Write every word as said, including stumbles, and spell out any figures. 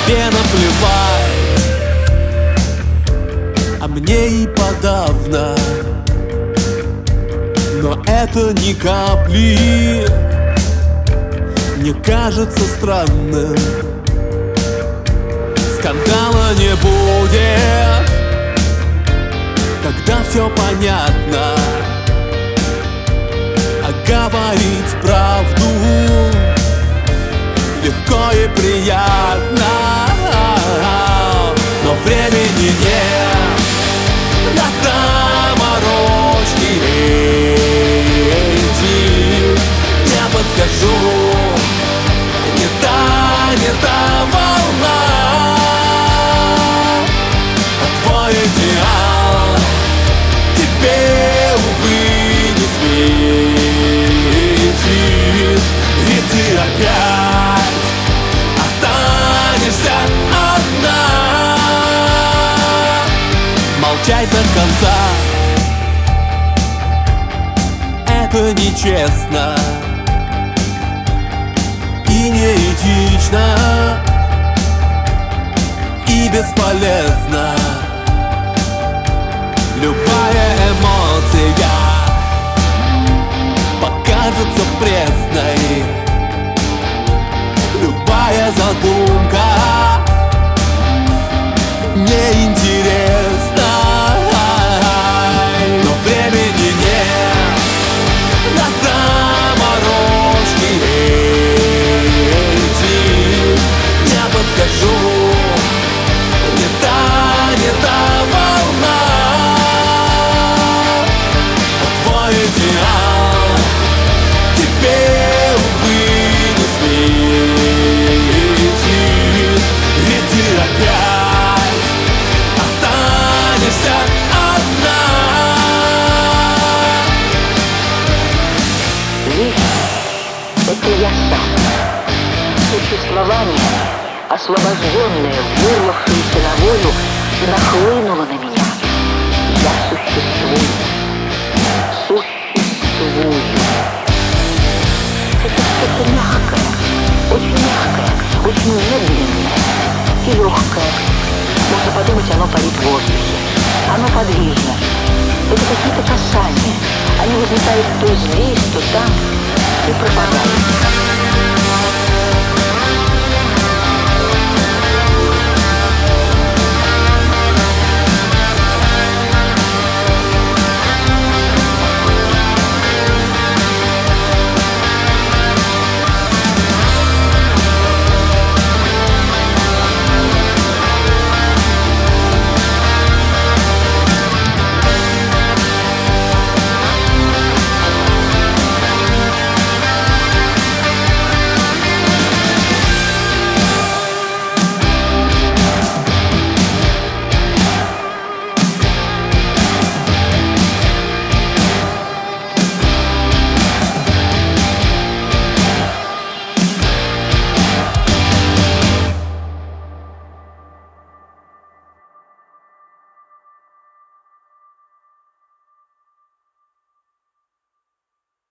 тебе наплевать, а мне и подавно. Но это ни капли не кажется странным. Скандала не будет, когда все понятно. А говорить правду легко и приятно. Но времени нет на заморочки эти. Не подскажу, не та, не та волна. А твой идеал тебе, увы, не светит. Ведь ты опять останешься одна. Молчать до конца — это нечестно и неэтично, и бесполезно. Любая эмоция покажется пресной, любая задумка неинтересна. Но времени нет на заморочки эти. Не подскажу, не та, не та волна. А твой идеал тебе, увы, не светит. Ведь ты опять останешься одна. Жизнь — это я сам. Существование, освобожденное, вырвавшееся на волю, нахлынуло на меня. Я существую. Существую. Это что-то мягкое, очень мягкое, очень медленное и легкое. Можно подумать, оно парит в воздухе. Оно подвижно. Это какие-то касания. Они возникают то здесь, то там и пропадают.